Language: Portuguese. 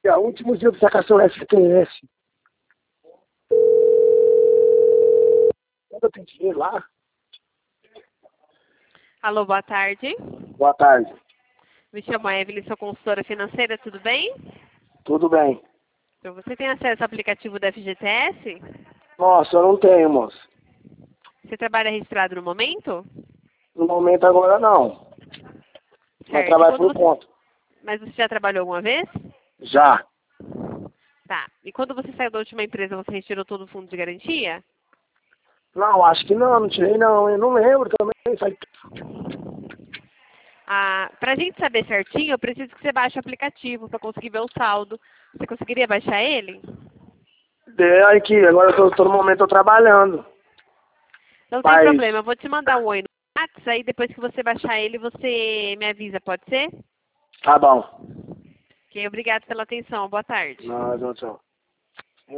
É o último dia de sacação FTS. Quando eu tenho dinheiro lá? Alô, boa tarde. Boa tarde. Me chamo Evelyn, sou consultora financeira, tudo bem? Tudo bem? Então, você tem acesso ao aplicativo da FGTS? Nossa, eu não tenho, moço. Você trabalha registrado no momento? No momento agora não. Mas Certo. E trabalho quando por conta. Mas você já trabalhou alguma vez? Já. Tá. E quando você saiu da última empresa, você retirou todo o fundo de garantia? Não, acho que não tirei não. Eu não lembro também. Ah, pra gente saber certinho, eu preciso que você baixe o aplicativo para conseguir ver o saldo. Você conseguiria baixar ele? Aí que agora eu tô no momento tô trabalhando. Não tem Mas problema, eu vou te mandar um oi no WhatsApp, aí depois que você baixar ele, você me avisa, pode ser? tá bom. Ok, obrigado pela atenção, boa tarde. Não, tchau.